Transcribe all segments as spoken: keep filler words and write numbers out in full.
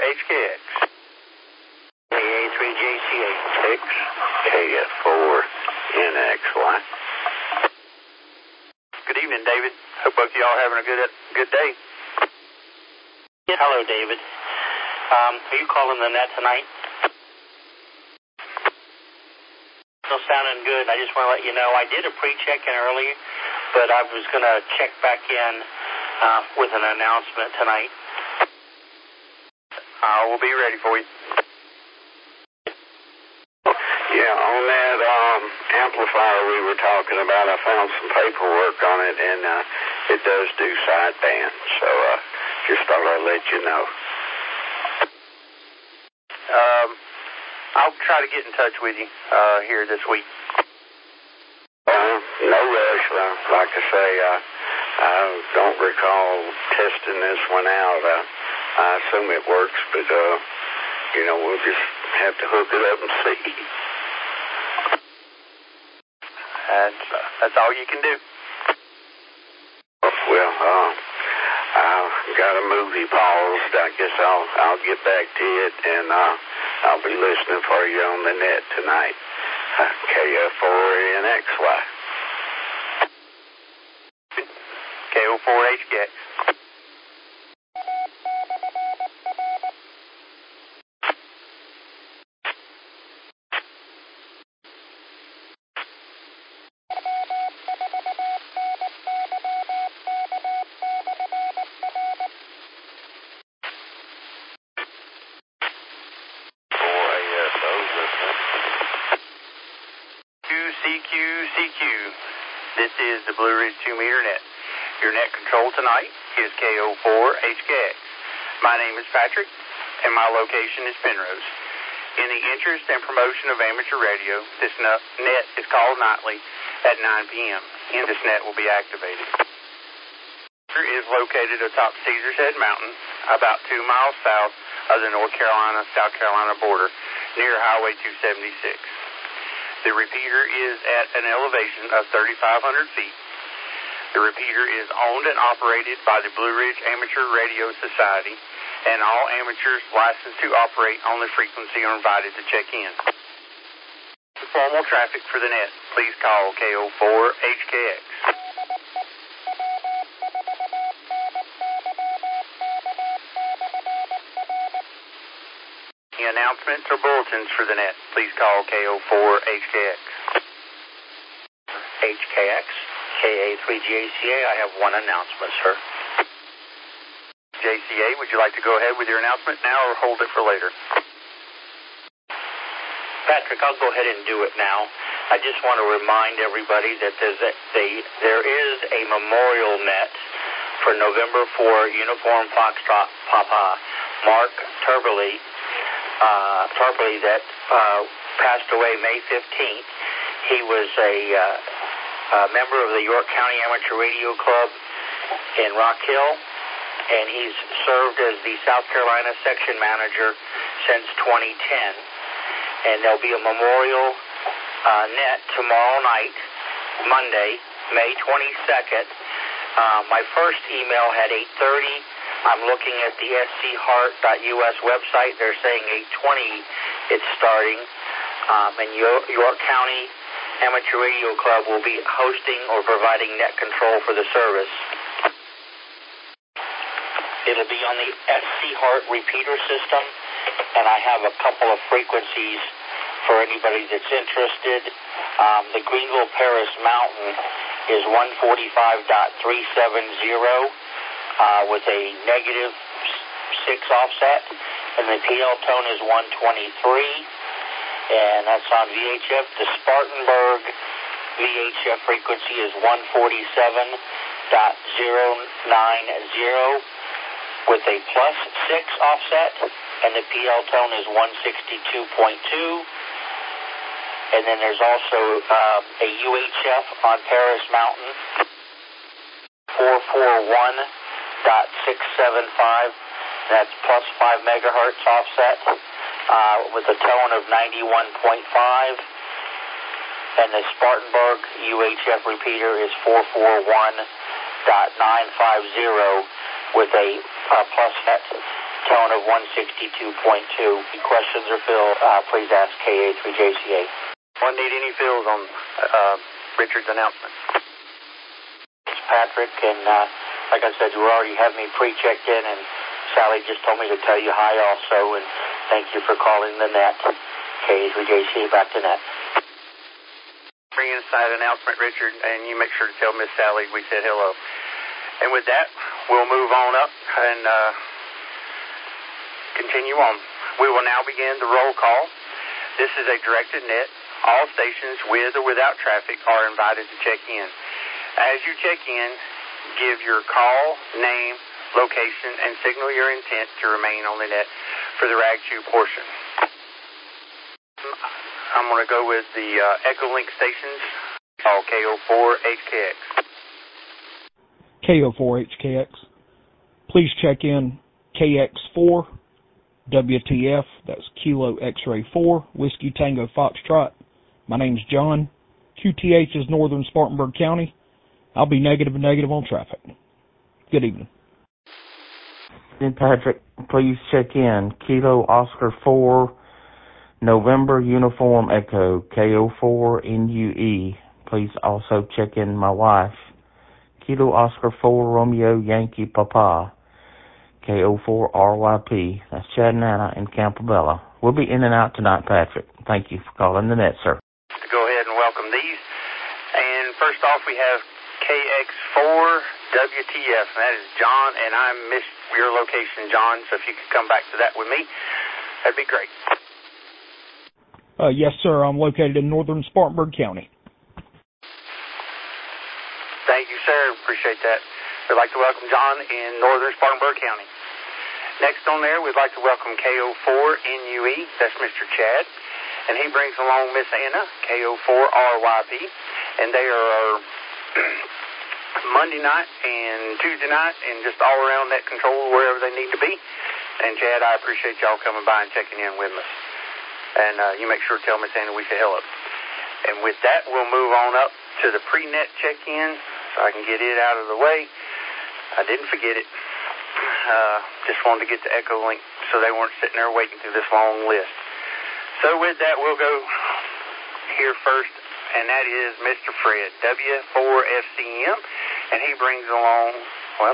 H K X. K A three J C A. X, K F four N X Y. Good evening, David. Hope both of y'all having a good good day. Yeah, hello, David. Um, are you calling the net tonight? Still sounding good. I just want to let you know I did a pre-check-in earlier, but I was going to check back in uh, with an announcement tonight. I will be ready for you. Yeah, on that um, amplifier we were talking about, I found some paperwork on it, and uh, it does do sideband. So uh, just thought I'd let you know. Um, I'll try to get in touch with you uh, here this week. Uh, no rush. Uh, like I say, uh, I don't recall testing this one out. Uh, I assume it works, but, uh, you know, we'll just have to hook it up and see. That's, uh, that's all you can do. Well, uh, I've got a movie paused. I guess I'll I'll get back to it, and uh, I'll be listening for you on the net tonight. Uh, K F four N X Y. K O four H K X. C Q C Q. This is the Blue Ridge two meter net. Your net control tonight is K O four H K X. My name is Patrick, and my location is Penrose. In the interest and promotion of amateur radio, this net is called nightly at nine p m and this net will be activated. It is located atop Caesar's Head Mountain, about two miles south of the North Carolina-South Carolina border, near Highway two seventy-six. The repeater is at an elevation of thirty-five hundred feet. The repeater is owned and operated by the Blue Ridge Amateur Radio Society, and all amateurs licensed to operate on the frequency are invited to check in. For formal traffic for the net, please call K O four H K X. Any announcements or bulletins for the net, please call K O four H K X. H K X, K A three J C A, I have one announcement, sir. J C A, would you like to go ahead with your announcement now or hold it for later? Patrick, I'll go ahead and do it now. I just want to remind everybody that there's a, they, there is a memorial net for November fourth Uniform Foxtrot Papa, Mark Turberly, uh, Turberly that uh, passed away May fifteenth. He was a, uh, a member of the York County Amateur Radio Club in Rock Hill, and he's served as the South Carolina section manager since twenty ten. And there'll be a memorial uh, net tomorrow night, Monday, May twenty-second. Uh, my first email had eight thirty. I'm looking at the S C Hart dot U S website. They're saying eight twenty it's starting. Um, and York, York County Amateur Radio Club will be hosting or providing net control for the service. It'll be on the S C Hart repeater system, and I have a couple of frequencies for anybody that's interested. Um, the Greenville Paris Mountain is one forty-five point three seven zero uh, with a negative six offset, and the P L tone is one twenty-three, and that's on V H F. The Spartanburg V H F frequency is one forty-seven point zero nine zero with a plus six offset, and the P L tone is one sixty-two point two. And then there's also uh, a U H F on Paris Mountain, four forty-one point six seven five. That's plus five megahertz offset uh, with a tone of ninety-one point five. And the Spartanburg U H F repeater is four forty-one point nine five zero with a uh, plus tone of one sixty-two point two. Any questions or Phil, uh, please ask K A three J C A. One need any fills on uh, Richard's announcement? It's Patrick, and uh, like I said, you already have me pre-checked in, and Sally just told me to tell you hi also, and thank you for calling the net. K A three J C A, back to net. Bring inside announcement, Richard, and you make sure to tell Miss Sally we said hello. And with that, we'll move on up and uh, continue on. We will now begin the roll call. This is a directed net. All stations with or without traffic are invited to check in. As you check in, give your call, name, location, and signal your intent to remain on the net for the Rag Chew portion. I'm going to go with the uh, Echolink stations, all K O four H K X. K O four H K X. Please check in K X four W T F, that's Kilo X-Ray four, Whiskey Tango Foxtrot. My name's John. Q T H is Northern Spartanburg County. I'll be negative and negative on traffic. Good evening. And Patrick, please check in Kilo Oscar four, November Uniform Echo, K O four N U E. Please also check in my wife. Kilo Oscar four Romeo Yankee Papa, K O four R Y P. That's Chad and Anna in Campobello. We'll be in and out tonight, Patrick. Thank you for calling the net, sir. Go ahead and welcome these. And first off, we have K X four W T F, and that is John, and I missed your location, John, so if you could come back to that with me, that'd be great. Uh, yes, sir. I'm located in Northern Spartanburg County. Thank you, sir. Appreciate that. We'd like to welcome John in Northern Spartanburg County. Next on there, we'd like to welcome K O four N U E. That's Mister Chad. And he brings along Miss Anna, K O four R Y P. And they are Monday night and Tuesday night and just all around net control wherever they need to be. And Chad, I appreciate y'all coming by and checking in with us. And uh, you make sure to tell Miss Anna we say hello. And with that, we'll move on up to the pre-net check-in so I can get it out of the way. I didn't forget it. Uh, just wanted to get the Echolink so they weren't sitting there waiting through this long list. So with that, we'll go here first, and that is Mister Fred, W four F C M, and he brings along, well,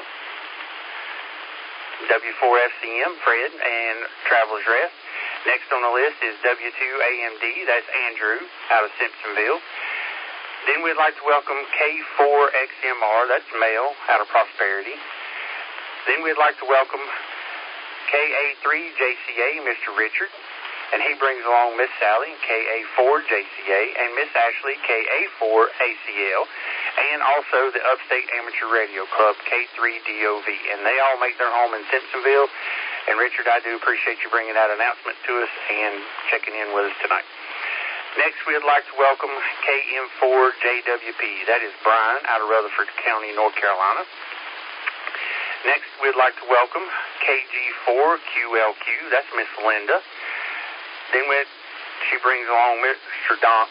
W four F C M, Fred, and Traveler's Rest. Next on the list is W two A M D, that's Andrew, out of Simpsonville. Then we'd like to welcome K four X M R, that's Mel, out of Prosperity. Then we'd like to welcome K A three J C A, Mister Richard, and he brings along Miss Sally, K A four J C A, and Miss Ashley, K A four A C L, and also the Upstate Amateur Radio Club, K three D O V, and they all make their home in Simpsonville. And Richard, I do appreciate you bringing that announcement to us and checking in with us tonight. Next, we'd like to welcome K M four J W P. That is Brian out of Rutherford County, North Carolina. Next, we'd like to welcome K G four Q L Q. That's Miss Linda. Then we, she brings along Mister Don,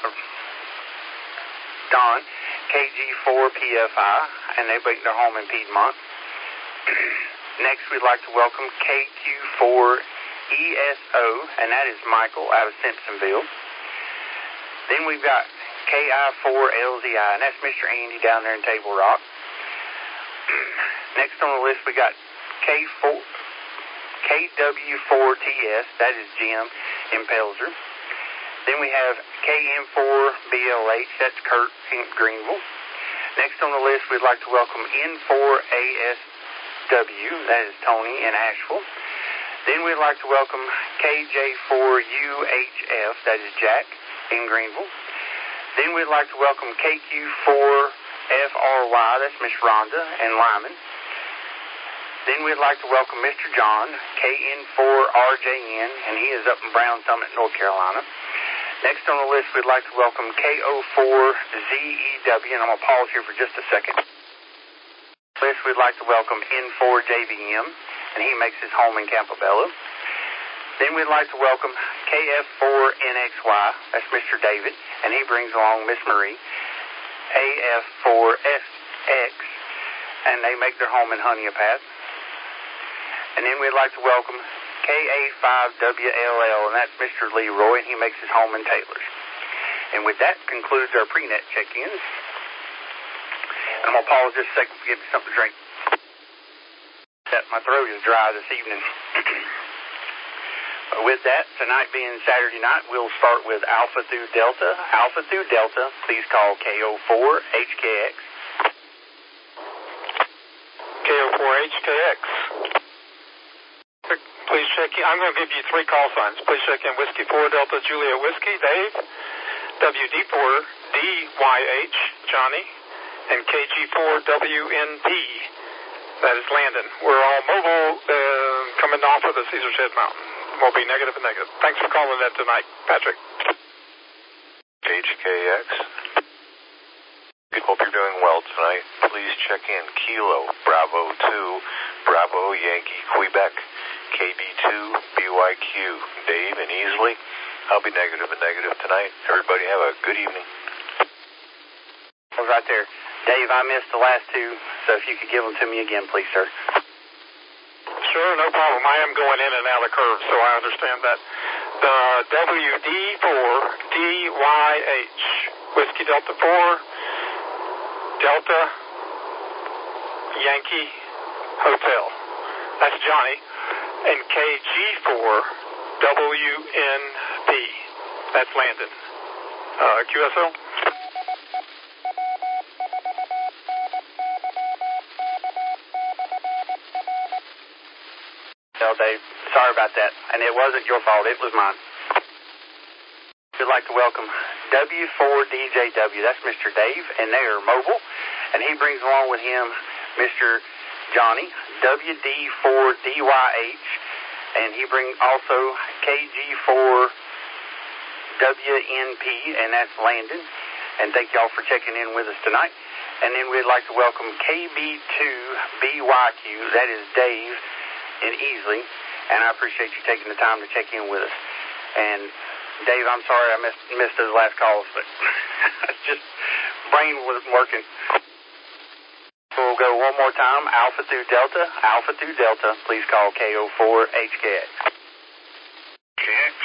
Don K G four P F I, and they make their home in Piedmont. Next, we'd like to welcome K Q four E S O, and that is Michael out of Simpsonville. Then we've got K I four L Z I, and that's Mister Andy down there in Table Rock. Next on the list, we got K four, K W four T S, that is Jim in Pelzer. Then we have K M four B L H, that's Kurt in Greenville. Next on the list, we'd like to welcome N four A S W, that is Tony in Asheville. Then we'd like to welcome K J four U H F, that is Jack in Greenville. Then we'd like to welcome K Q four F R Y, that's Miss Rhonda in Lyman. Then we'd like to welcome Mister John, K N four R J N, and he is up in Brown Summit, North Carolina. Next on the list, we'd like to welcome K O four Z E W, and I'm going to pause here for just a second. List, we'd like to welcome N four J V M, and he makes his home in Campobello. Then we'd like to welcome K F four N X Y, that's Mister David, and he brings along Miss Marie, A F four S X, and they make their home in Honeypath. And then we'd like to welcome K A five W L L, and that's Mister Leroy, and he makes his home in Taylor's. And with that concludes our pre-net check-ins. I'm going to pause just a second to give me something to drink. My throat is dry this evening. With that, tonight being Saturday night, we'll start with Alpha through Delta. Alpha through Delta, please call K O four H K X. K O four H K X. Please check in. I'm going to give you three call signs. Please check in Whiskey four Delta Juliet Whiskey, Dave. W D four D Y H, Johnny. And K G four W N P. That is Landon. We're all mobile uh, coming off of the Caesar's Head Mountain. We'll be negative and negative. Thanks for calling that tonight, Patrick. H K X. Hope you're doing well tonight. Please check in Kilo Bravo two Bravo Yankee Quebec K B two B Y Q Dave and Easley. I'll be negative and negative tonight. Everybody have a good evening. I was right there. Dave, I missed the last two, so if you could give them to me again, please, sir. Sure, no problem. I am going in and out of curves, so I understand that. The W D four D Y H, Whiskey Delta four, Delta Yankee Hotel. That's Johnny. And K G four W N P. That's Landon. Uh, Q S O? Well, Dave, sorry about that. And it wasn't your fault. It was mine. We'd like to welcome W four D J W. That's Mister Dave, and they are mobile. And he brings along with him Mister Johnny, W D four D Y H. And he brings also K G four W N P, and that's Landon. And thank y'all for checking in with us tonight. And then we'd like to welcome K B two B Y Q. That is Dave and Easley, and I appreciate you taking the time to check in with us. And Dave, I'm sorry I missed, missed those last calls, but just brain wasn't working. We'll go one more time, Alpha through Delta. Alpha through Delta, please call K O four H K X. K X.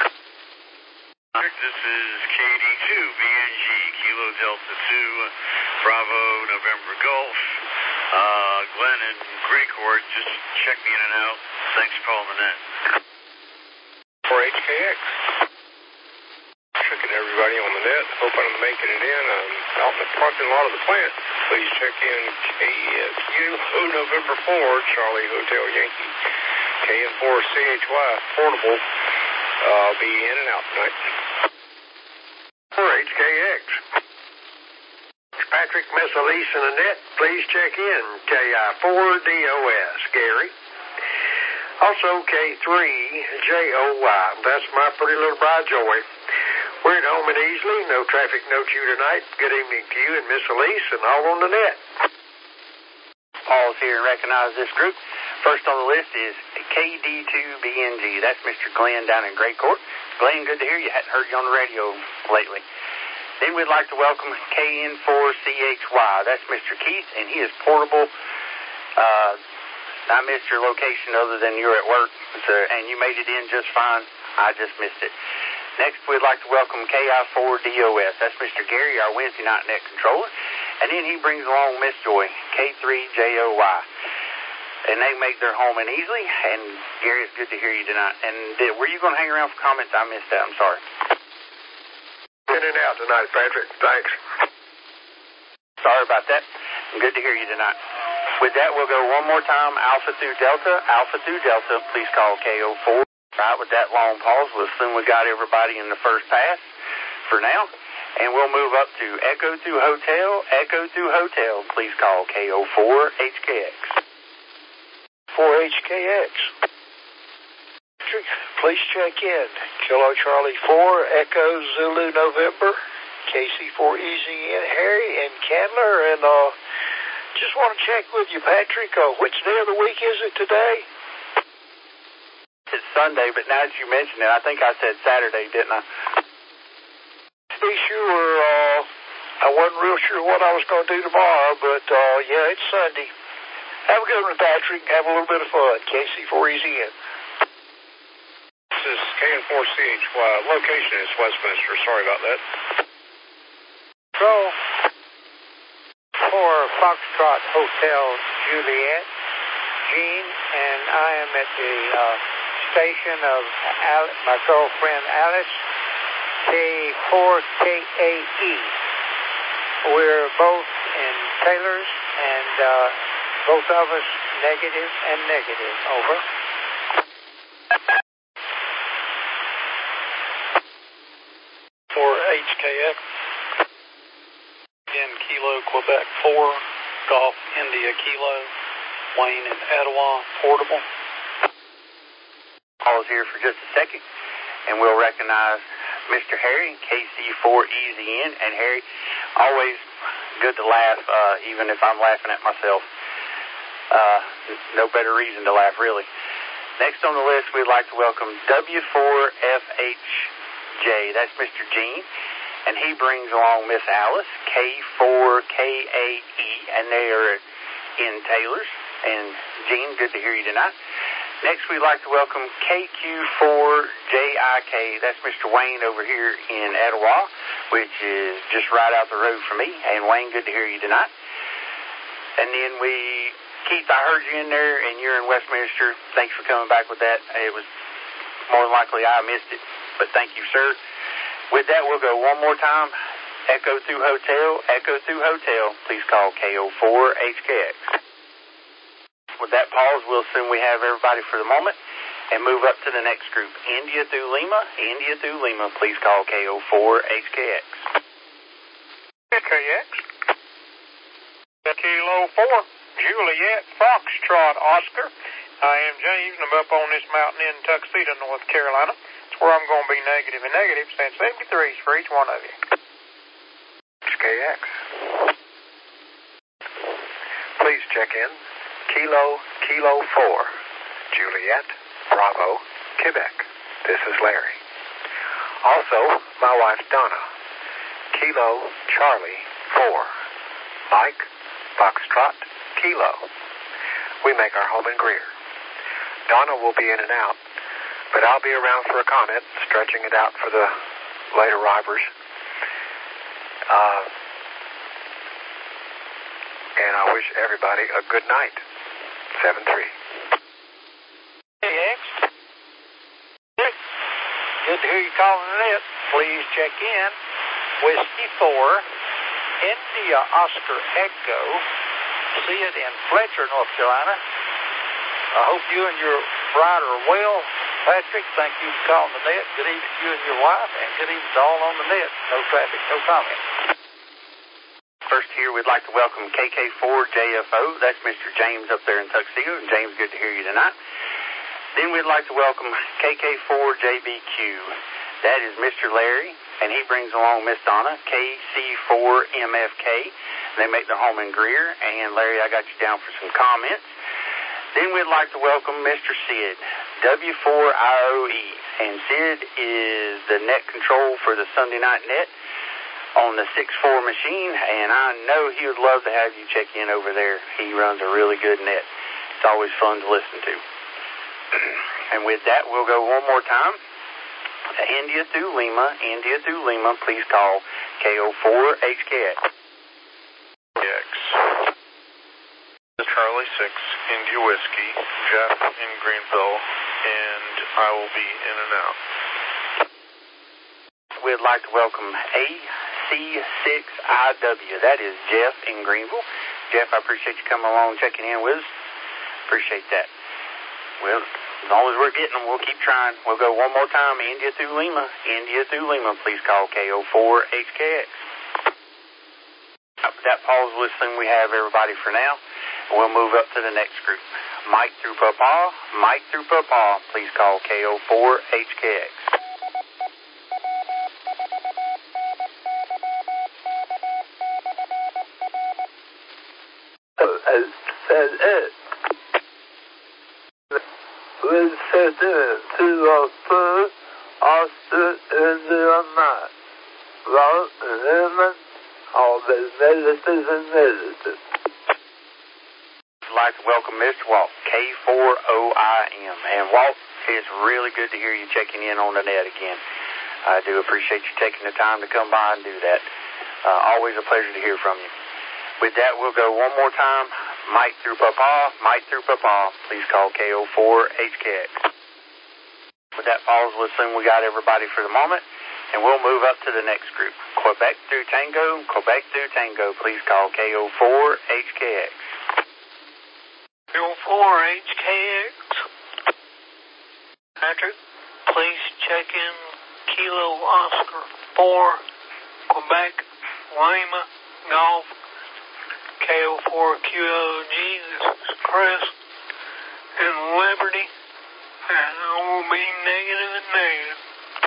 This is K D two B N G, Kilo Delta two, Bravo November Golf. Uh, Glenn and Greek Court, just check me in and out. Thanks for calling the net. four H K X. Checking everybody on the net. Hope I'm making it in. I'm out in the parking lot of the plant. Please check in K S U November four, Charlie Hotel Yankee. K M four C H Y, portable. Uh, I'll be in and out tonight. four H K X. Patrick, Miss Elise, and Annette, please check in. K I four D O S, Gary. Also K three J O Y, that's my pretty little bride, Joey. We're at home and Easley, no traffic, no queue tonight. Good evening to you and Miss Elise, and all on the net. Pause here and recognize this group. First on the list is K D two B N G. That's Mister Glenn down in Great Court. Glenn, good to hear you. Hadn't heard you on the radio lately. Then we'd like to welcome K N four C H Y. That's Mister Keith, and he is portable. Uh, I missed your location other than you're at work, so, and you made it in just fine. I just missed it. Next, we'd like to welcome K I four D O S. That's Mister Gary, our Wednesday night net controller. And then he brings along Miss Joy, K three J O Y. And they make their home in Easley. And Gary, it's good to hear you tonight. And uh, were you going to hang around for comments? I missed that. I'm sorry. In and out tonight, Patrick. Thanks. Sorry about that. Good to hear you tonight. With that, we'll go one more time, Alpha through Delta. Alpha through Delta, please call K O four. Right, with that long pause, we'll assume we got everybody in the first pass for now. And we'll move up to Echo through Hotel. Echo through Hotel, please call K O four H K X. four H K X. Please check in. Kilo Charlie four, Echo Zulu November, K C four Easy and Harry and Candler. And uh, just want to check with you, Patrick. Uh, which day of the week is it today? It's Sunday, but now that you mention it, I think I said Saturday, didn't I? To be sure, uh, I wasn't real sure what I was going to do tomorrow, but uh, yeah, it's Sunday. Have a good one, Patrick. Have a little bit of fun. K C four Easy in. is K N four C H Y. Location is Westminster. Sorry about that. Control for Foxtrot Hotel Juliet, Gene, and I am at the uh, station of Al- my girlfriend Alice, K four K A E. We're both in Taylor's, and uh, both of us negative and negative. Over. For H K X, again, Kilo, Quebec four, Golf, India, Kilo, Wayne and Etowah, portable. Pause here for just a second, and we'll recognize Mister Harry, K C four E Z N, and Harry, always good to laugh, uh, even if I'm laughing at myself. Uh, no better reason to laugh, really. Next on the list, we'd like to welcome W four F H J. That's Mister Gene, and he brings along Miss Alice, K four K A E, and they are in Taylor's. And Gene, good to hear you tonight. Next, we'd like to welcome K Q four J I K. That's Mister Wayne over here in Etowah, which is just right out the road from me. And Wayne, good to hear you tonight. And then we, Keith, I heard you in there, and you're in Westminster. Thanks for coming back with that. It was more than likely I missed it, but thank you, sir. With that, we'll go one more time. Echo through hotel, echo through hotel. Please call K O four H K X. With that pause, we'll assume we have everybody for the moment and move up to the next group. India through Lima, India through Lima. Please call K O four H K X. H K X. Kilo four, Juliet, Foxtrot, Oscar. I am James, and I'm up on this mountain in Tuxedo, North Carolina. It's where I'm going to be negative and negative, send seventy-threes for each one of you. H K X. Please check in. Kilo, Kilo four, Juliet, Bravo, Quebec. This is Larry. Also, my wife Donna. Kilo, Charlie, four, Mike, Foxtrot, Kilo. We make our home in Greer. Donna will be in and out, but I'll be around for a comment, stretching it out for the late arrivers. Uh, and I wish everybody a good night. seven three. Hey, X. Good to hear you calling it. Please check in. Whiskey four, India Oscar Echo. See it in Fletcher, North Carolina. I hope you and your bride are well. Patrick, thank you for calling the net. Good evening to you and your wife, and good evening to all on the net. No traffic, no comment. First here, we'd like to welcome K K four J F O. That's Mister James up there in Tuxedo. And James, good to hear you tonight. Then we'd like to welcome K K four J B Q. That is Mister Larry, and he brings along Miss Donna, K C four M F K. They make their home in Greer. And Larry, I got you down for some comments. Then we'd like to welcome Mister Sid, W four I O E. And Sid is the net control for the Sunday night net on the six four machine, and I know he would love to have you check in over there. He runs a really good net. It's always fun to listen to. And with that, we'll go one more time. India through Lima, India through Lima, please call K O four H K X. X. Charlie six, India Whiskey, Jeff in Greenville, and I will be in and out. We'd like to welcome A C six I W. That is Jeff in Greenville. Jeff, I appreciate you coming along and checking in with us. Appreciate that. Well, as long as we're getting them, we'll keep trying. We'll go one more time. India through Lima. India through Lima. Please call K O four H K X. With that pause, we'll assume we have everybody for now. We'll move up to the next group. Mike through Papa. Mike through Papa. Please call K O four H K X. I'd like to welcome Mister Walt, K four O I M. And Walt, It's really good to hear you checking in on the net again. I do appreciate you taking the time to come by and do that. Uh, always a pleasure to hear from you. With that, we'll go one more time. Mike through Papa, Mike through Papa. Please call K O four H K X. With that, Pauls, we'll assume we got everybody for the moment, and we'll move up to the next group. Quebec through Tango, Quebec through Tango. Please call K O four H K X. K O four H K X. Patrick, please check in Kilo Oscar four, Quebec, Lima, Golf, K O four Q L G. This is Chris in Liberty, and I will be negative and negative.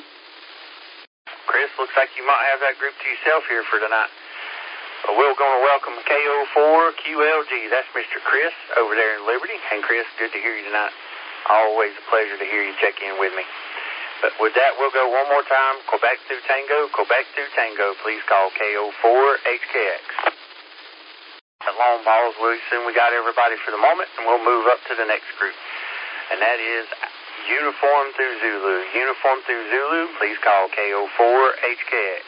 Chris, looks like you might have that group to yourself here for tonight. But we're going to welcome K O four Q L G. That's Mister Chris over there in Liberty. And Chris, good to hear you tonight. Always a pleasure to hear you check in with me. But with that, we'll go one more time. Quebec through Tango, Quebec through Tango. Please call K O four H K X. At long balls, we assume we got everybody for the moment, and we'll move up to the next group. And that is Uniform through Zulu. Uniform through Zulu, please call K O four H K X.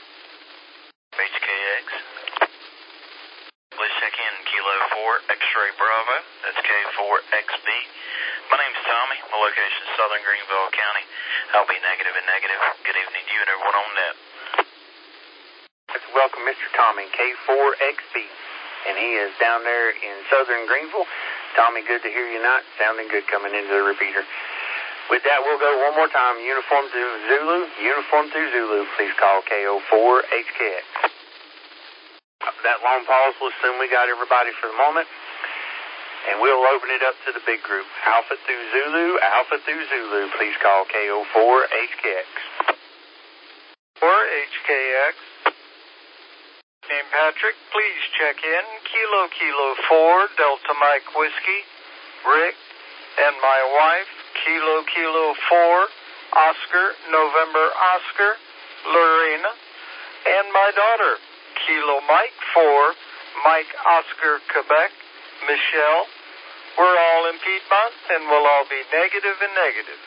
H K X. Please check in Kilo four X-Ray Bravo. That's K four X B. My name's Tommy. My location is Southern Greenville County. I'll be negative and negative. Good evening to you and everyone on net. Let's welcome Mister Tommy, K four X B. And he is down there in Southern Greenville. Tommy, good to hear you tonight. Sounding good coming into the repeater. With that, we'll go one more time. Uniform through Zulu. Uniform through Zulu. Please call K O four H K X. That long pause, we'll assume we got everybody for the moment. And we'll open it up to the big group. Alpha through Zulu. Alpha through Zulu. Please call K O four H K X. four H K X. Name Patrick, please check in Kilo Kilo four Delta Mike Whiskey, Rick, and my wife, Kilo Kilo four Oscar November Oscar, Lorena, and my daughter, Kilo Mike four Mike Oscar Quebec, Michelle. We're all in Piedmont, and we'll all be negative and negative.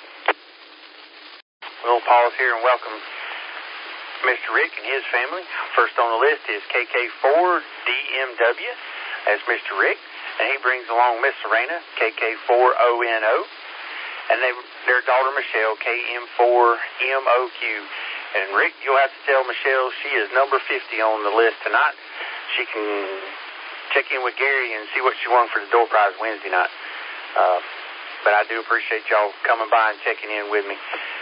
We'll pause here and welcome Mister Rick and his family. First on the list is K K four D M W. That's Mister Rick. And he brings along Miss Serena, K K four O N O. And they, their daughter Michelle, K M four M O Q. And Rick, you'll have to tell Michelle she is number fifty on the list tonight. She can check in with Gary and see what she won for the door prize Wednesday night. Uh, but I do appreciate y'all coming by and checking in with me.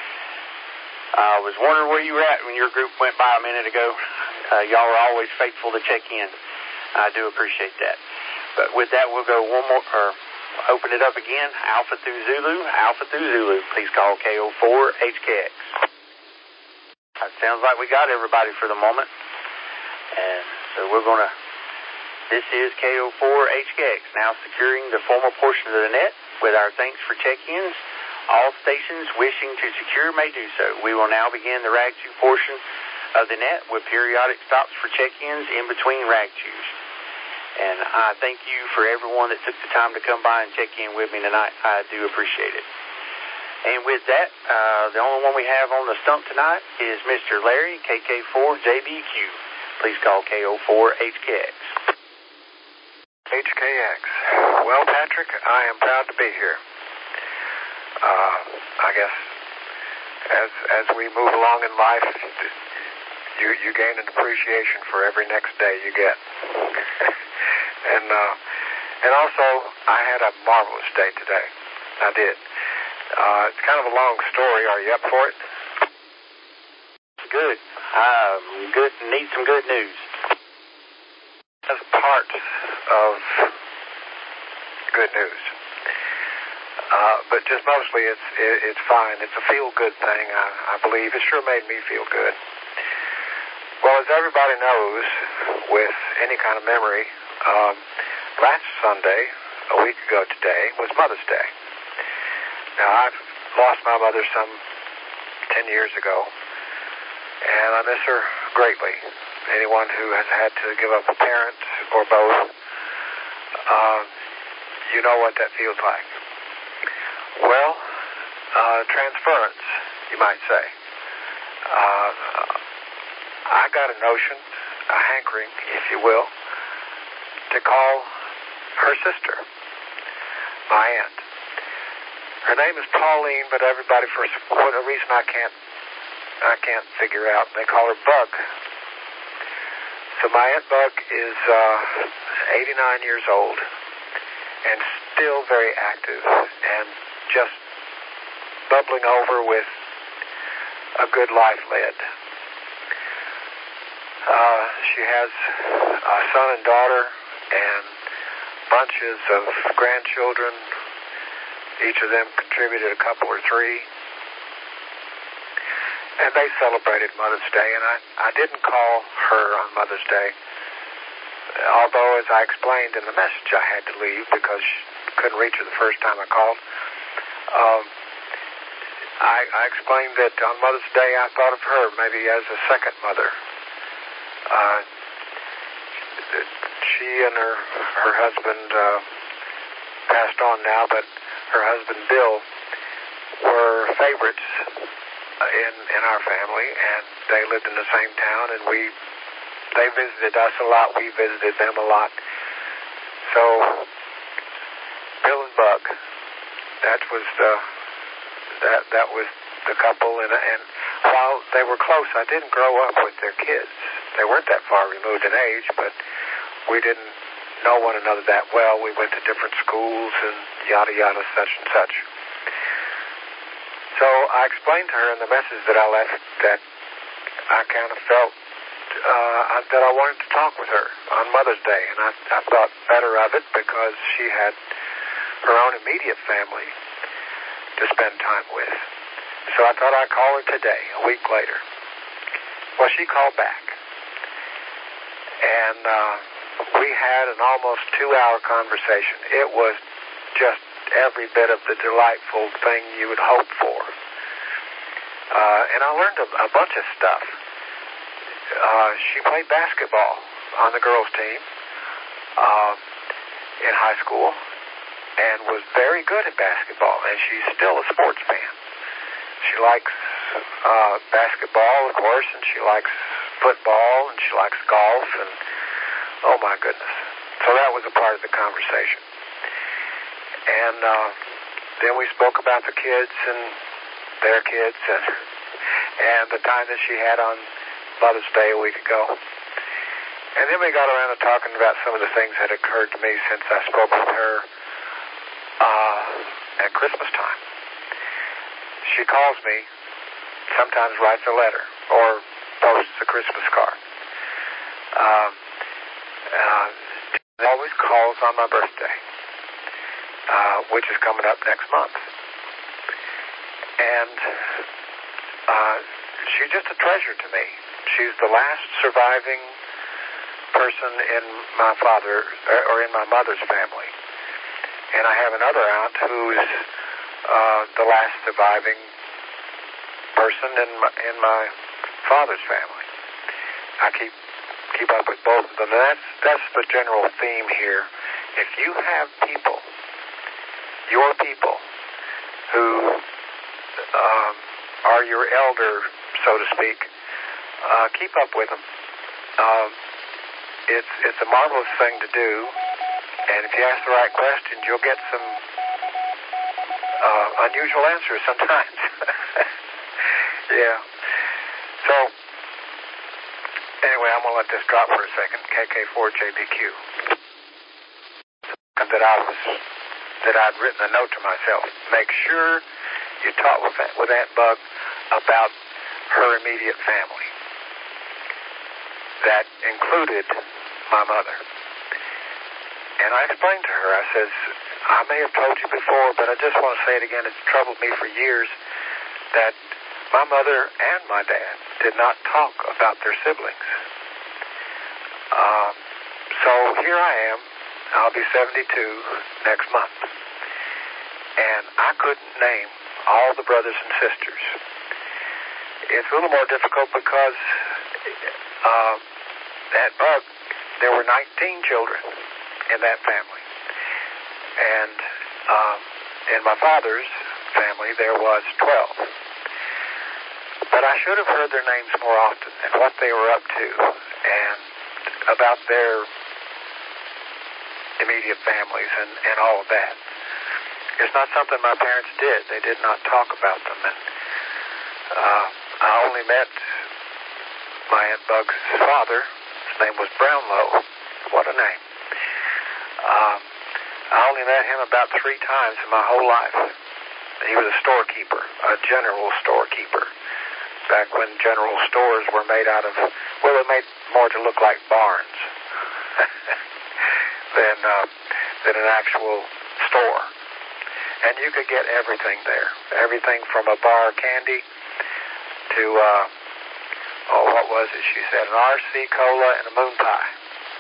I was wondering where you were at when your group went by a minute ago. Uh, y'all are always faithful to check in. I do appreciate that. But with that, we'll go one more, or open it up again. Alpha through Zulu, Alpha through Zulu. Please call K O four H K X. It sounds like we got everybody for the moment. And so we're going to, this is K O four H K X, now securing the former portion of the net with our thanks for check-ins. All stations wishing to secure may do so. We will now begin the Rag two portion of the net with periodic stops for check-ins in between Rag twos. And I thank you for everyone that took the time to come by and check in with me tonight. I do appreciate it. And with that, uh, the only one we have on the stump tonight is Mister Larry, K K four J B Q. Please call K O four H K X. H K X. Well, Patrick, I am proud to be here. Uh, I guess as as we move along in life, you you gain an appreciation for every next day you get. and uh, and also, I had a marvelous day today. I did. Uh, it's kind of a long story. Are you up for it? Good. Um, good. Need some good news. As part of good news. Uh, but just mostly it's it, it's fine. It's a feel-good thing, I, I believe. It sure made me feel good. Well, as everybody knows, with any kind of memory, um, last Sunday, a week ago today, was Mother's Day. Now, I've lost my mother some ten years ago, and I miss her greatly. Anyone who has had to give up a parent or both, uh, you know what that feels like. Well, uh, transference, you might say. Uh, I got a notion, a hankering, if you will, to call her sister, my aunt. Her name is Pauline, but everybody, for a reason I can't, I can't figure out, they call her Bug. So my Aunt Bug is uh, eighty-nine years old and still very active and just bubbling over with a good life led. Uh, she has a son and daughter and bunches of grandchildren. Each of them contributed a couple or three. And they celebrated Mother's Day, and I, I didn't call her on Mother's Day, although, as I explained in the message, I had to leave because I couldn't reach her the first time I called. Um, I, I explained that on Mother's Day I thought of her maybe as a second mother. Uh, she and her, her husband uh, passed on now, but her husband Bill were favorites in in our family, and they lived in the same town, and we they visited us a lot, we visited them a lot. So Bill and Bug, that was the that that was the couple, and and while they were close, I didn't grow up with their kids. They weren't that far removed in age, but we didn't know one another that well. We went to different schools and yada yada, such and such. So I explained to her in the message that I left that I kind of felt uh, that I wanted to talk with her on Mother's Day, and I, I thought better of it because she had her own immediate family to spend time with. So I thought I'd call her today, a week later. Well, she called back, and uh, we had an almost two-hour conversation. It was just every bit of the delightful thing you would hope for. Uh, and I learned a, a bunch of stuff. Uh, she played basketball on the girls' team uh, in high school and was very good at basketball, and she's still a sports fan. She likes uh, basketball, of course, and she likes football, and she likes golf, and oh my goodness. So that was a part of the conversation. And uh, then we spoke about the kids and their kids and, and the time that she had on Mother's Day a week ago. And then we got around to talking about some of the things that occurred to me since I spoke with her uh, at Christmas time. She calls me, sometimes writes a letter, or posts a Christmas card. Um, uh, she always calls on my birthday. Uh, which is coming up next month. And uh, she's just a treasure to me. She's the last surviving person in my father, or in my mother's family. And I have another aunt who's uh, the last surviving person in my, in my father's family. I keep keep up with both of them. And that's, that's the general theme here. If you have people, your people, who um, are your elder, so to speak, uh, keep up with them. Um, it's it's a marvelous thing to do, and if you ask the right questions, you'll get some uh, unusual answers sometimes. Yeah. So, anyway, I'm going to let this drop for a second. K K four J B Q. That I was... that I'd written a note to myself. Make sure you talk with, with Aunt Bug about her immediate family. That included my mother. And I explained to her, I says, I may have told you before, but I just want to say it again, it's troubled me for years that my mother and my dad did not talk about their siblings. Uh, so here I am. I'll be seventy-two next month. And I couldn't name all the brothers and sisters. It's a little more difficult because uh, at Bug, there were nineteen children in that family. And uh, in my father's, family, there was twelve. But I should have heard their names more often and what they were up to and about their immediate families and, and all of that. It's not something my parents did. They did not talk about them. And uh, I only met my Aunt Bug's father. His name was Brownlow. What a name. Um, I only met him about three times in my whole life. He was a storekeeper, a general storekeeper. Back when general stores were made out of, well, they made more to look like barns than uh, than an actual store. And you could get everything there. Everything from a bar of candy to, uh, oh, what was it? She said an R C Cola and a moon pie.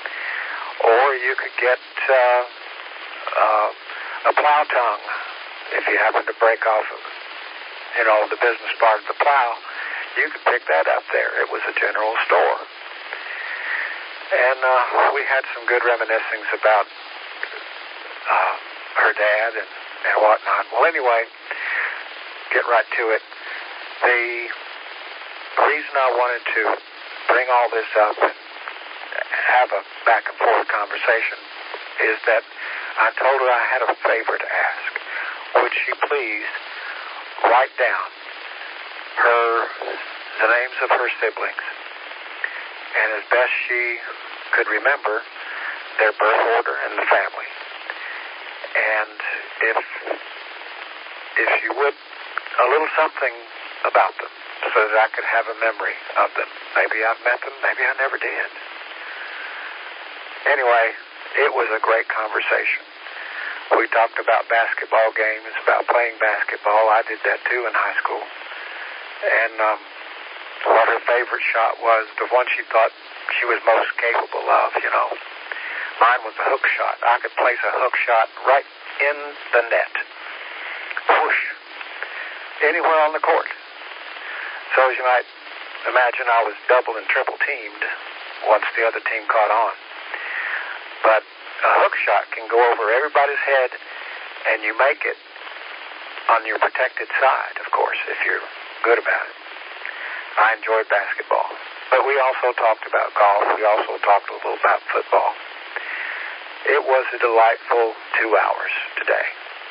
Or you could get uh, uh, a plow tongue if you happen to break off of, you know, the business part of the plow. You could pick that up there. It was a general store. And uh, we had some good reminiscings about uh, her dad and, and whatnot. Well, anyway, get right to it. The reason I wanted to bring all this up and have a back and forth conversation is that I told her I had a favor to ask. Would she please write down her the names of her siblings, and as best she could remember, their birth order and the family. And if if she would, a little something about them, so that I could have a memory of them. Maybe I've met them, maybe I never did. Anyway, it was a great conversation. We talked about basketball games, about playing basketball. I did that too in high school. And um, what her favorite shot was, the one she thought she was most capable of, you know. Mine was a hook shot. I could place a hook shot right in the net. Whoosh. Anywhere on the court. So as you might imagine, I was double and triple teamed once the other team caught on. But a hook shot can go over everybody's head, and you make it on your protected side, of course, if you're good about it. I enjoyed basketball. But we also talked about golf. We also talked a little about football. It was a delightful two hours today.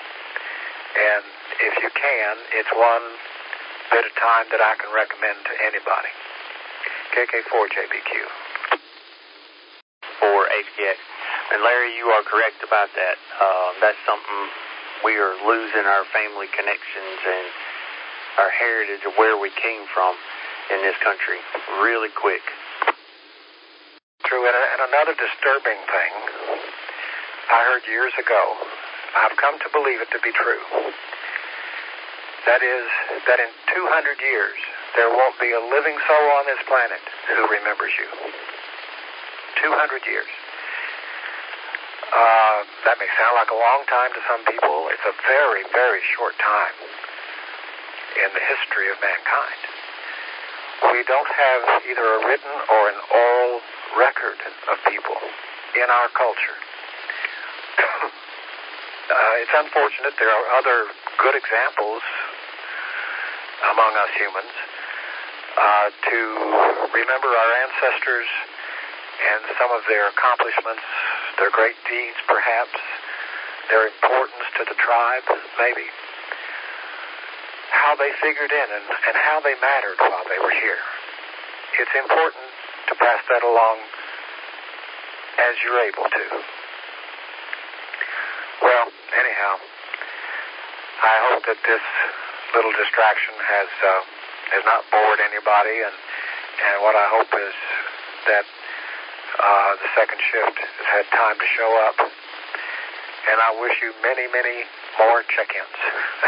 And if you can, it's one bit of time that I can recommend to anybody. K K four J B Q. For H K X. And Larry, you are correct about that. Um, that's something we are losing our family connections and our heritage of where we came from in this country really quick. True, and, and another disturbing thing I heard years ago, I've come to believe it to be true. That is, that in two hundred years, there won't be a living soul on this planet who remembers you. two hundred years. Uh, that may sound like a long time to some people. It's a very, very short time in the history of mankind. We don't have either a written or an oral record of people in our culture. uh, it's unfortunate. There are other good examples among us humans uh, to remember our ancestors and some of their accomplishments, their great deeds perhaps, their importance to the tribe maybe, how they figured in and, and how they mattered while they were here. It's important to pass that along as you're able to. Well, anyhow, I hope that this little distraction has uh, has not bored anybody, and, and what I hope is that Uh, the second shift has had time to show up, and I wish you many, many more check-ins.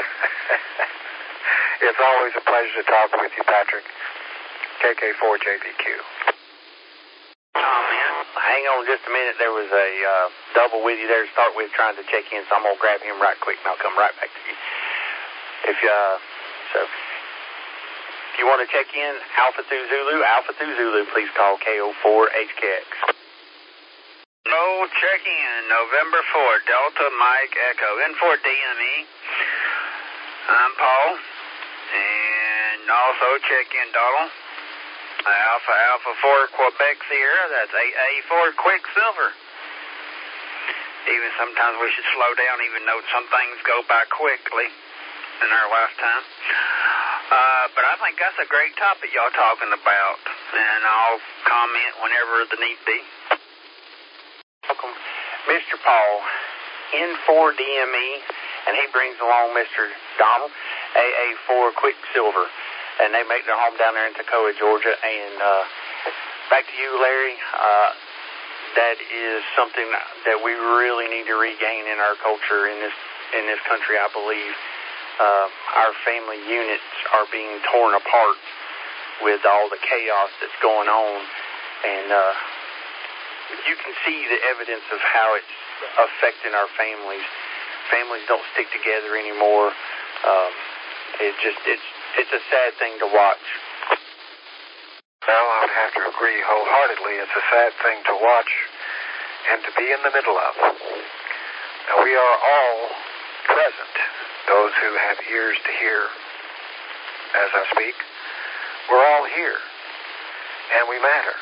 It's always a pleasure to talk with you, Patrick. K K four J B Q. Oh, man. Hang on just a minute. There was a uh, double with you there to start with trying to check in, so I'm going to grab him right quick, and I'll come right back to you. If you, uh, so... If you want to check in, Alpha two Zulu, Alpha two Zulu, please call K O four H K X. No, check in, November fourth, Delta Mike Echo, in for D M E. I'm Paul. And also check in, Donald. Alpha Alpha four Quebec Sierra, that's eight A four Quicksilver. Even sometimes we should slow down, even though some things go by quickly in our lifetime. Uh, but I think that's a great topic y'all talking about, and I'll comment whenever the need be. Welcome, Mister Paul, N four D M E, and he brings along Mister Donald, A A four Quicksilver. And they make their home down there in Toccoa, Georgia. And uh, back to you, Larry. Uh, that is something that we really need to regain in our culture in this in this country. I believe uh, our family units are being torn apart with all the chaos that's going on, and uh, you can see the evidence of how it's affecting our families. Families don't stick together anymore. Um, it just it's. It's a sad thing to watch. Well, I would have to agree wholeheartedly. It's a sad thing to watch and to be in the middle of. Now, we are all present, those who have ears to hear as I speak. We're all here, and we matter.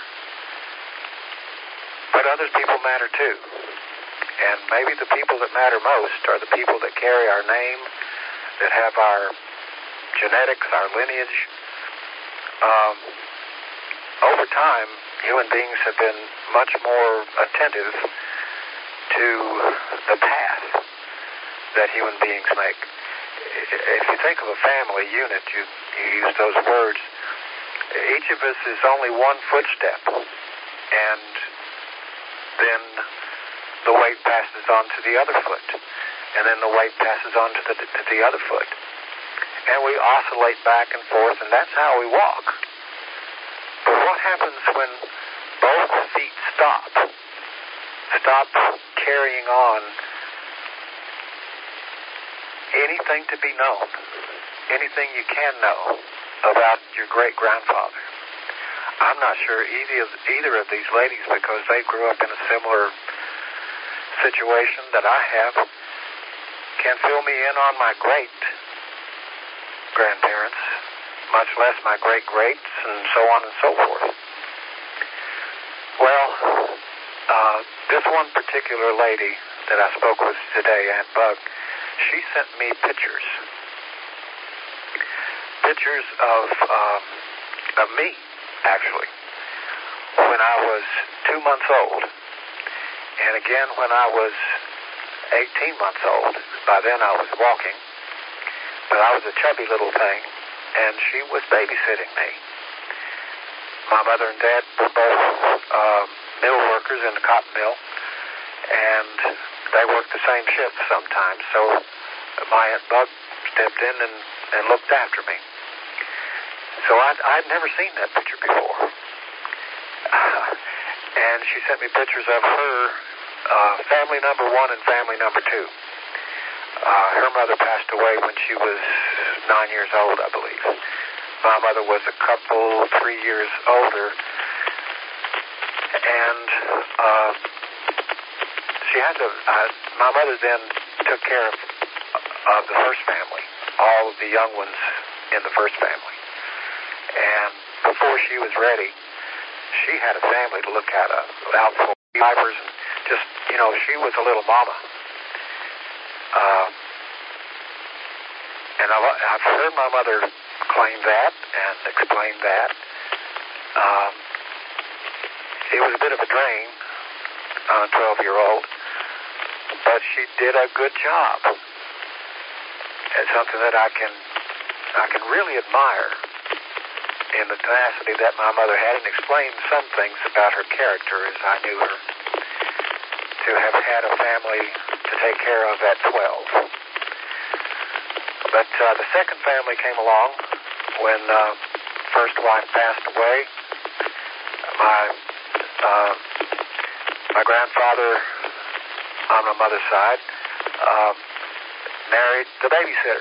But other people matter too. And maybe the people that matter most are the people that carry our name, that have our genetics, our lineage. Um, over time, human beings have been much more attentive to the path that human beings make. If you think of a family unit, you, you use those words, each of us is only one footstep, and then the weight passes on to the other foot, and then the weight passes on to the, to the other foot. And we oscillate back and forth, and that's how we walk. But what happens when both feet stop? Stop carrying on anything to be known, anything you can know about your great-grandfather. I'm not sure either of, either of these ladies, because they grew up in a similar situation that I have, can fill me in on my great grandparents, much less my great-greats, and so on and so forth. Well, uh, this one particular lady that I spoke with today, Aunt Bug, she sent me pictures. Pictures of, um, of me, actually, when I was two months old, and again when I was eighteen months old. By then I was walking, but I was a chubby little thing, and she was babysitting me. My mother and dad were both uh, mill workers in the cotton mill, and they worked the same shift sometimes, so my Aunt Bug stepped in and, and looked after me. So I'd, I'd never seen that picture before. Uh, and she sent me pictures of her uh, family number one and family number two. Uh, her mother passed away when she was nine years old, I believe. My mother was a couple, three years older. And uh, she had to, uh, my mother then took care of, of the first family, all of the young ones in the first family. And before she was ready, she had a family to look at, uh, out for drivers, and just, you know, she was a little mama. Uh, and I've, I've heard my mother claim that and explain that. Um, it was a bit of a drain on a twelve-year-old, but she did a good job. It's something that I can I can really admire in the tenacity that my mother had, and explain some things about her character as I knew her, to have had a family to take care of at twelve. But uh, the second family came along when uh, first wife passed away. My uh, my grandfather on my mother's side uh, married the babysitter.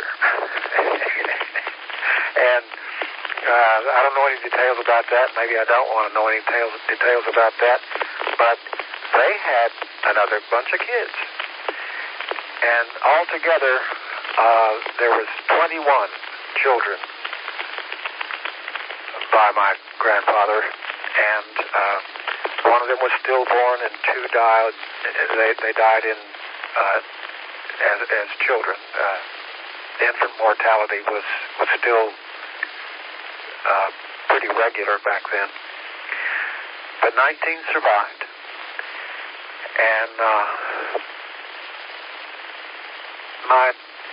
And uh, I don't know any details about that. Maybe I don't want to know any details, details about that. But they had another bunch of kids. And altogether, uh, there was twenty-one children by my grandfather, and uh, one of them was stillborn, and two died. They they died in uh, as as children. Uh, infant mortality was was still uh, pretty regular back then, but nineteen survived, and uh, my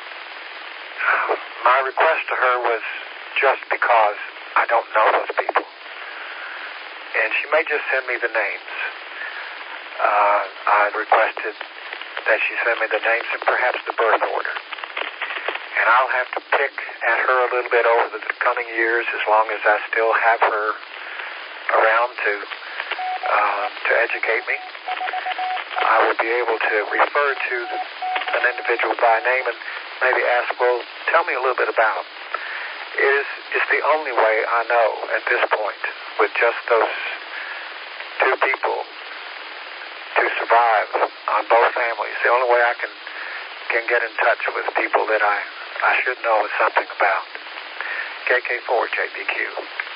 my request to her was just because I don't know those people. And she may just send me the names. Uh, I requested that she send me the names and perhaps the birth order. And I'll have to pick at her a little bit over the coming years as long as I still have her around to, uh, to educate me. I will be able to refer to the, an individual by name and maybe ask, well, tell me a little bit about him. It is, it's the only way I know at this point, with just those two people, to survive on both families. The only way I can can get in touch with people that I, I should know something about. K K four J B Q.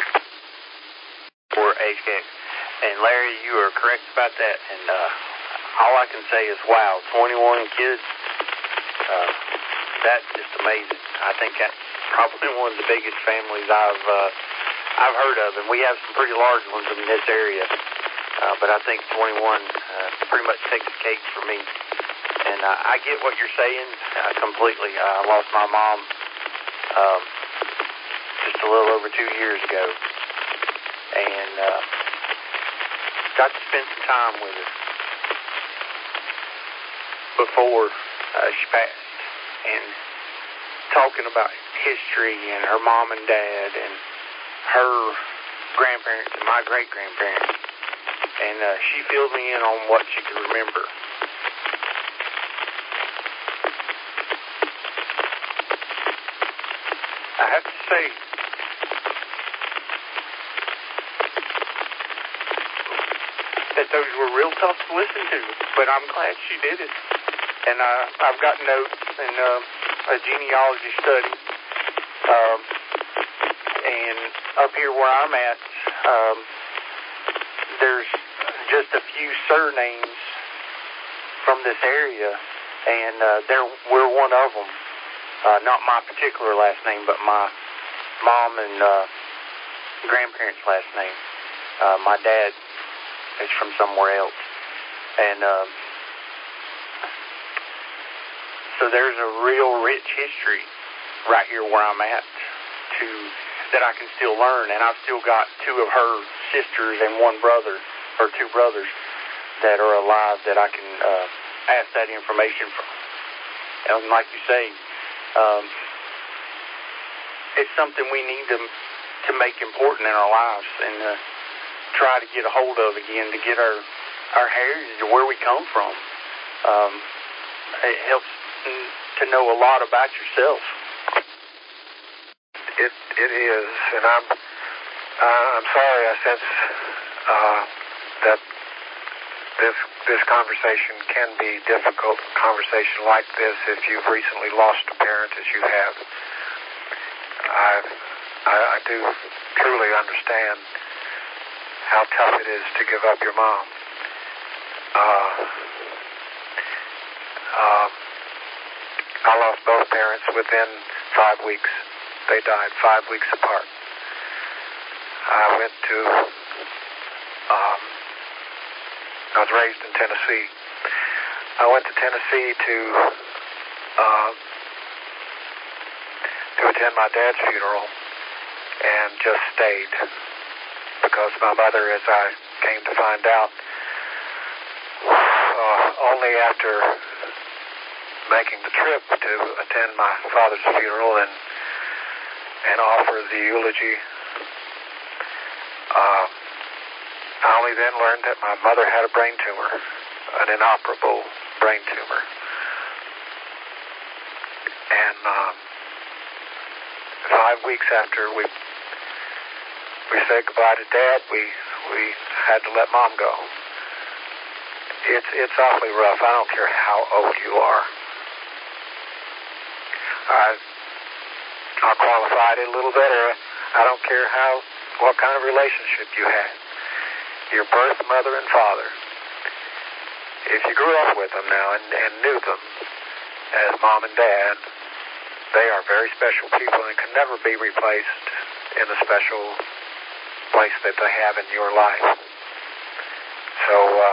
four H K X. And Larry, you are correct about that. And uh, all I can say is, wow, twenty-one kids. Uh, that's just amazing. I think that's probably one of the biggest families I've uh, I've heard of, and we have some pretty large ones in this area. Uh, but I think twenty-one uh, pretty much takes the cake for me. And uh, I get what you're saying uh, completely. Uh, I lost my mom um, just a little over two years ago, and uh, got to spend some time with her before uh, she passed, and talking about history and her mom and dad and her grandparents and my great-grandparents. And uh, she filled me in on what she could remember. I have to say, that those were real tough to listen to, but I'm glad she did it. And uh, I've got notes and uh, a genealogy study. Um, and up here where I'm at, um, there's just a few surnames from this area, and uh, there we're one of them. Uh, not my particular last name, but my mom and uh, grandparents' last name. Uh, my dad is from somewhere else, and um, so there's a real rich history right here where I'm at to that I can still learn, and I've still got two of her sisters and one brother, or two brothers, that are alive that I can uh, ask that information from. And like you say, um, it's something we need to to make important in our lives and uh, try to get a hold of again to get our our heritage of where we come from. Um, it helps to know a lot about yourself. It it is, and I'm uh, I'm sorry. I sense uh, that this this conversation can be difficult. A conversation like this, if you've recently lost a parent, as you have, I I, I do truly understand how tough it is to give up your mom. Uh, uh, I lost both parents within five weeks. They died five weeks apart. I went to, um, I was raised in Tennessee. I went to Tennessee to, uh, to attend my dad's funeral and just stayed because my mother, as I came to find out, uh, only after making the trip to attend my father's funeral and and offer the eulogy, uh, I only then learned that my mother had a brain tumor, an inoperable brain tumor. And um, five weeks after we we said goodbye to Dad, we we had to let Mom go. It's it's awfully rough. I don't care how old you are. I, I'll qualify it a little better. I don't care how, what kind of relationship you had. Your birth mother and father. If you grew up with them now and, and knew them as mom and dad, they are very special people and can never be replaced in the special place that they have in your life. So, uh,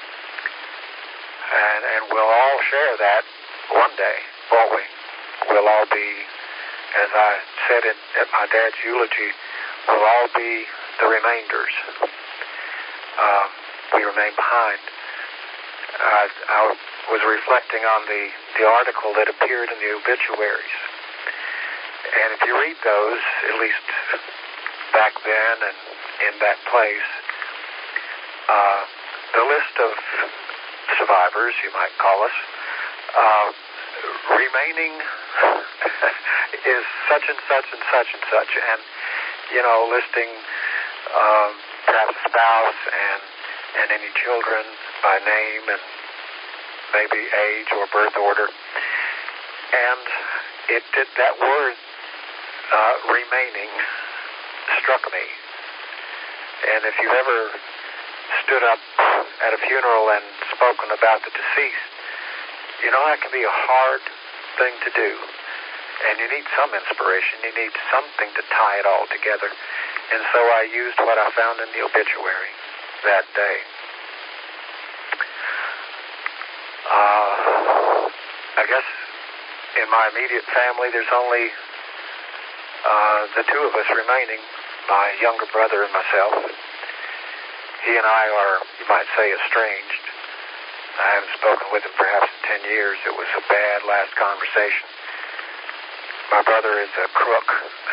and, and we'll all share that one day, won't we? We'll all be, as I said in, at my dad's eulogy, we'll all be the remainders. Uh, we remain behind. I, I was reflecting on the, the article that appeared in the obituaries. And if you read those, at least back then and in that place, uh, the list of survivors, you might call us, uh, remaining is such and such and such and such. And, you know, listing um, perhaps a spouse and, and any children by name and maybe age or birth order. And it did, that word uh, remaining struck me. And if you've ever stood up at a funeral and spoken about the deceased, you know that can be a hard thing to do. And you need some inspiration. You need something to tie it all together. And so I used what I found in the obituary that day. Uh, I guess in my immediate family there's only uh, the two of us remaining, my younger brother and myself. He and I are, you might say, estranged. I haven't spoken with him perhaps in ten years. It was a bad last conversation. My brother is a crook.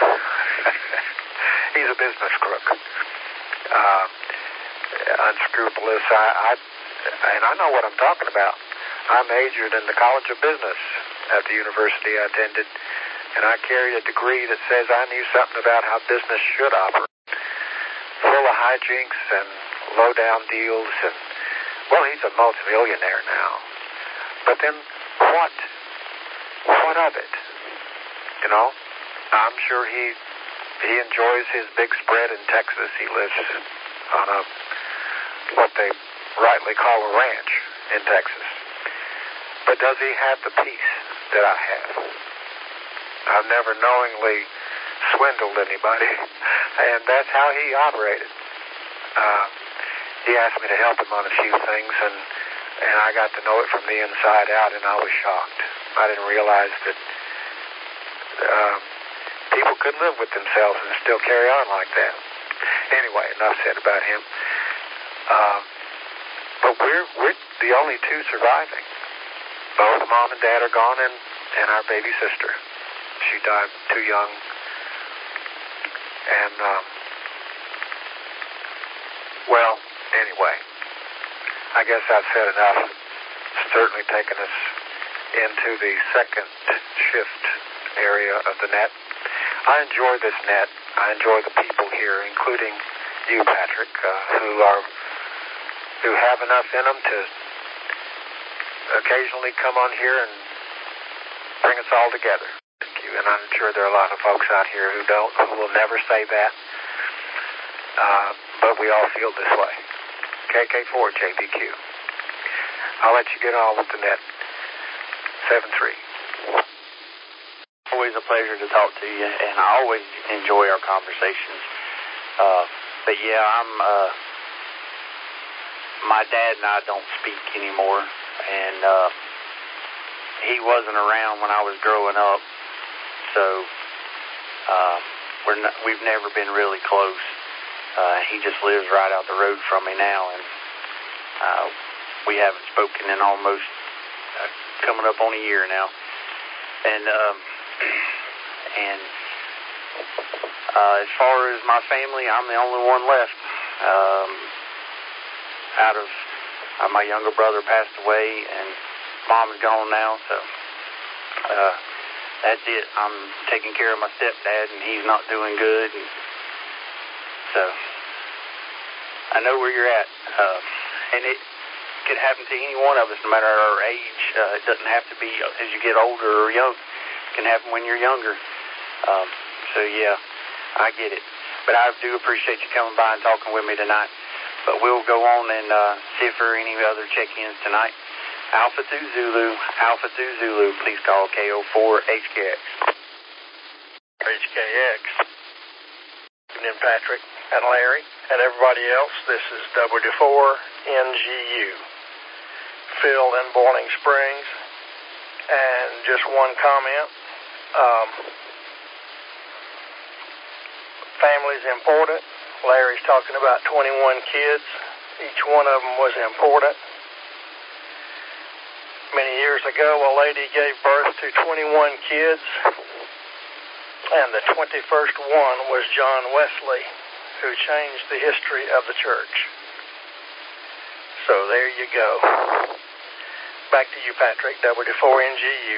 He's a business crook. Uh, unscrupulous. I, I, and I know what I'm talking about. I majored in the College of Business at the university I attended, and I carried a degree that says I knew something about how business should operate. Full of hijinks and low-down deals, and, well, he's a multimillionaire now. But then what? What of it? You know, I'm sure he he enjoys his big spread in Texas. He lives on a, what they rightly call a ranch in Texas. But does he have the peace that I have? I've never knowingly swindled anybody, and that's how he operated. Uh, he asked me to help him on a few things, and, and I got to know it from the inside out, and I was shocked. I didn't realize that uh, people could live with themselves and still carry on like that. Anyway, enough said about him. Uh, but we're we're the only two surviving. Both mom and dad are gone, and, and our baby sister. She died too young. And, um, well, anyway, I guess I've said enough. It's certainly taken us into the second shift area of the net. I enjoy this net. I enjoy the people here, including you, Patrick, uh, who are who have enough in them to occasionally come on here and bring us all together. Thank you. And I'm sure there are a lot of folks out here who don't, who will never say that. Uh, but we all feel this way. K K four J B Q. I'll let you get on with the net. seven three. Always a pleasure to talk to you, and I always enjoy our conversations. Uh, but yeah, I'm, uh, my dad and I don't speak anymore, and uh, he wasn't around when I was growing up, so uh, we're not, we've never been really close. Uh, he just lives right out the road from me now, and uh, we haven't spoken in almost uh, coming up on a year now. And um, and uh, as far as my family, I'm the only one left. Um, out of uh, my younger brother passed away, and mom is gone now, so uh, that's it. I'm taking care of my stepdad, and he's not doing good, and so I know where you're at, uh, and it could happen to any one of us, no matter our age. Uh, it doesn't have to be as you get older or young. can happen when you're younger. Um, so, yeah, I get it. But I do appreciate you coming by and talking with me tonight. But we'll go on and uh, see if there are any other check-ins tonight. Alpha two Zulu, Alpha two Zulu, please call K O four H K X. H K X. Good evening, Patrick and Larry and everybody else. This is W four N G U. Phil in Boiling Springs. And just one comment. Um, family's important. Larry's talking about twenty-one kids. Each one of them was important. Many years ago, a lady gave birth to twenty-one kids, and the twenty-first one was John Wesley, who changed the history of the church. So there you go. Back to you, Patrick, W four N G U.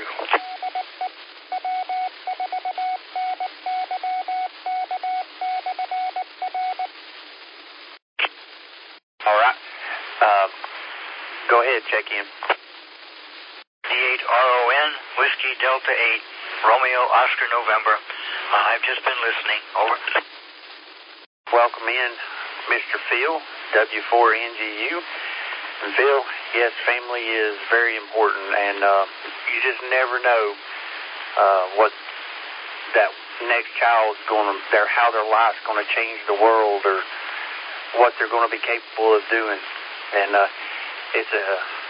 All right. Uh, go ahead, check in. D eight R O N, Whiskey Delta eight, Romeo Oscar November. Uh, I've just been listening. Over. Welcome in, Mister Phil, W four N G U. And Phil, yes, family is very important, and uh, you just never know uh, what that next child's going to, their how their life's going to change the world, or what they're going to be capable of doing. And uh, it's a,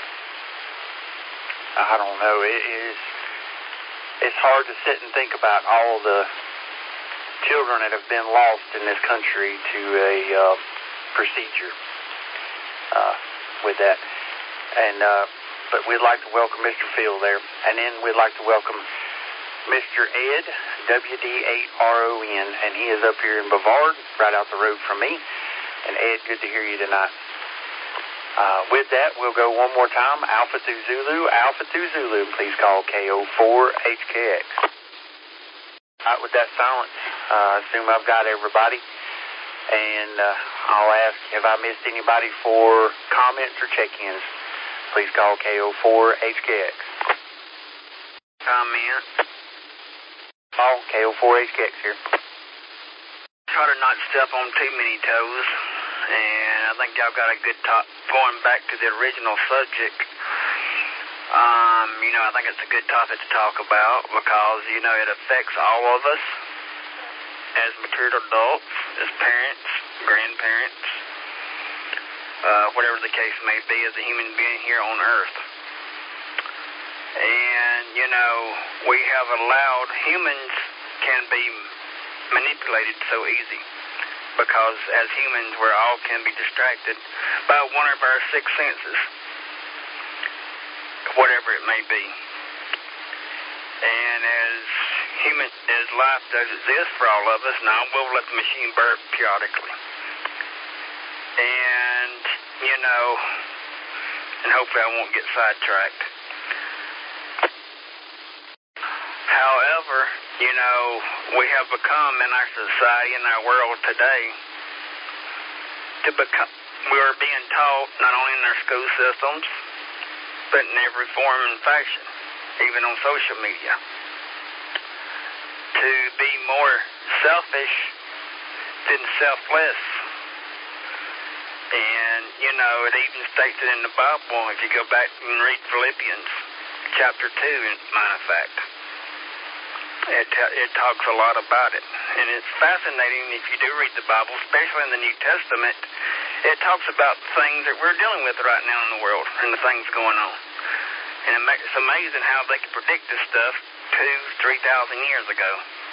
I don't know, it is, it's hard to sit and think about all the children that have been lost in this country to a uh, procedure uh, with that. And, uh, but we'd like to welcome Mister Phil there. And then we'd like to welcome Mister Ed, W D eight R O N, and he is up here in Bavard, right out the road from me. And Ed, good to hear you tonight. Uh, with that, we'll go one more time. Alpha two Zulu, Alpha two Zulu, please call K O four H K X. All right, with that silence, uh, I assume I've got everybody. And uh, I'll ask if I missed anybody for comments or check-ins. Please call K O four H K X. Comment. Call K O four H K X here. Try to not step on too many toes. And I think y'all got a good top going back to the original subject. Um, you know, I think it's a good topic to talk about because, you know, it affects all of us as mature adults, as parents, grandparents, uh, whatever the case may be, as a human being here on Earth. And, you know, we have allowed humans can be manipulated so easy. Because as humans, we all can be distracted by one of our six senses, whatever it may be. And as human, as life does exist for all of us, now we'll let the machine burp periodically. And, you know, and hopefully I won't get sidetracked. However, you know, we have become in our society, in our world today, to become, we are being taught not only in our school systems, but in every form and fashion, even on social media, to be more selfish than selfless. And, you know, it even states it in the Bible, if you go back and read Philippians chapter two, in matter of fact. It, it talks a lot about it. And it's fascinating if you do read the Bible, especially in the New Testament. It talks about things that we're dealing with right now in the world and the things going on. And it's amazing how they can predict this stuff two, three thousand years ago.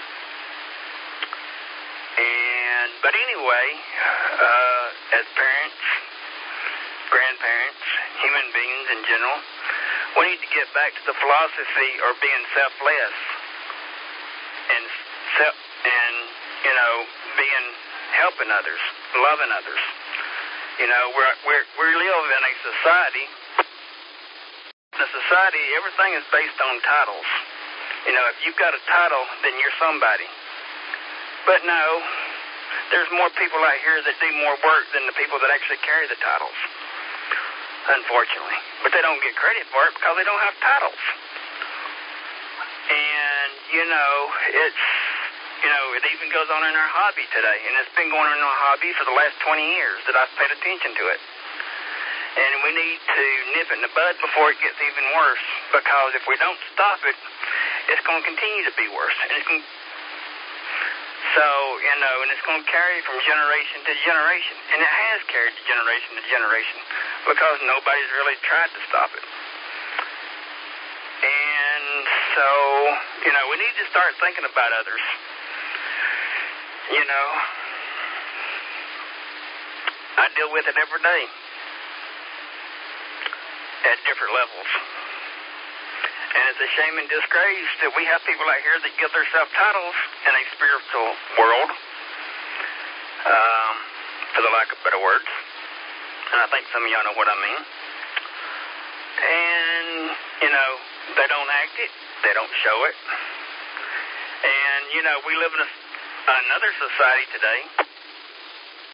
And but anyway, uh, as parents, grandparents, human beings in general, we need to get back to the philosophy or being selfless. And, and you know, being, helping others, loving others. You know, we're, we're, we live in a society, in a society, everything is based on titles. You know, if you've got a title, then you're somebody. But no, there's more people out here that do more work than the people that actually carry the titles, unfortunately. But they don't get credit for it because they don't have titles. And And, you know, it's, you know, it even goes on in our hobby today. And it's been going on in our hobby for the last twenty years that I've paid attention to it. And we need to nip it in the bud before it gets even worse. Because if we don't stop it, it's going to continue to be worse. And it's going to, so, you know, and it's going to carry from generation to generation. And it has carried to generation to generation because nobody's really tried to stop it. And so, you know, we need to start thinking about others. You know, I deal with it every day at different levels. And it's a shame and disgrace that we have people out here that give themselves titles in a spiritual world, um, for the lack of better words. And I think some of y'all know what I mean. And, you know, they don't act it. They don't show it. And, you know, we live in a, another society today